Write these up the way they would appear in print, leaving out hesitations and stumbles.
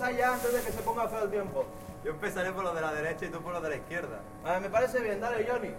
empezar ya antes de que se ponga feo el tiempo. Yo empezaré por lo de la derecha y tú por lo de la izquierda. Me parece bien, dale, Johnny.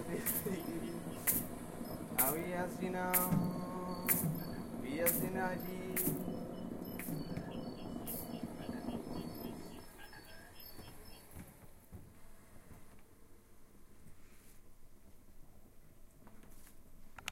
We are